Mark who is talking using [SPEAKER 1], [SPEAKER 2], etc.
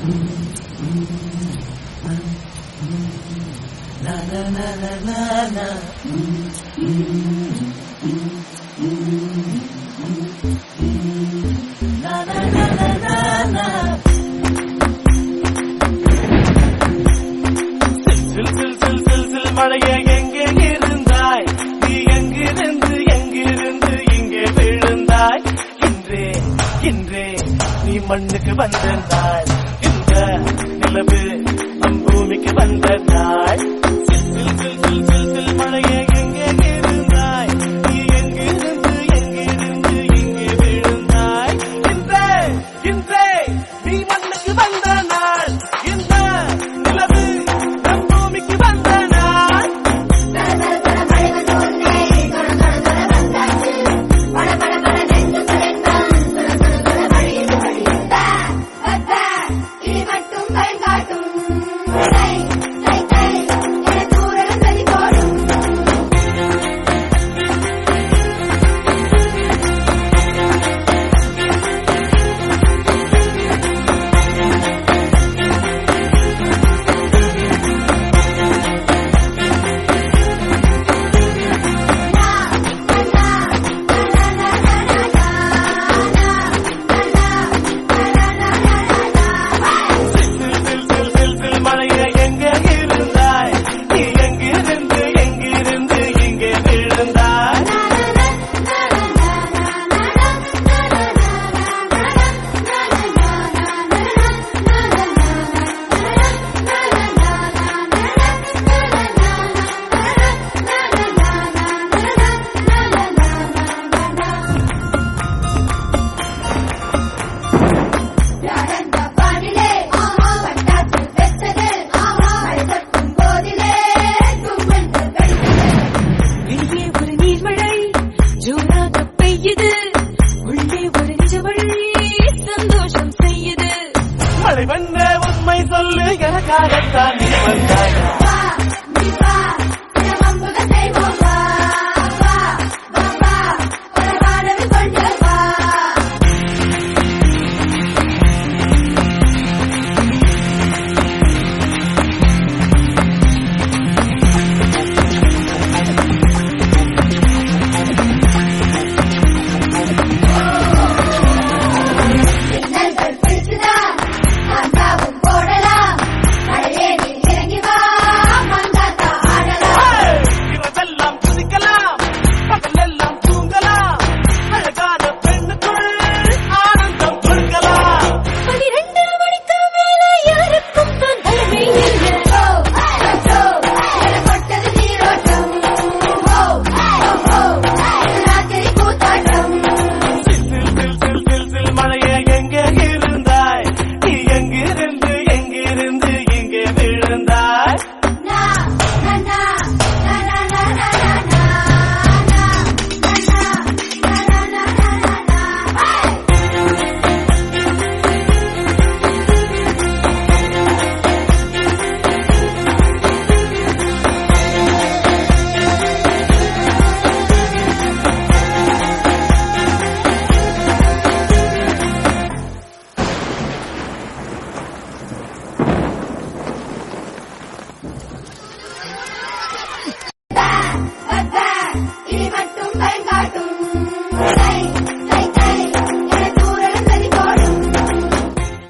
[SPEAKER 1] மழையே எங்கே இருந்தாய் நீ எங்கிருந்து இங்கே விழுந்தாய் இன்றே நீ மண்ணுக்கு வந்த நாள் இந்த நிலவு நம் பூமிக்கு வந்த நாள் மழையே எங்கே இருந்தாய் நீ எங்கிருந்து இங்கே விழுந்தாய் இன்றே நீ மண்ணுக்கு வந்த நாள் இந்த நிலவு நம் பூமிக்கு வந்த நாள் மழை வந்த உண்மை சொல்லு எனக்காகத்தான் நீ வந்தாய்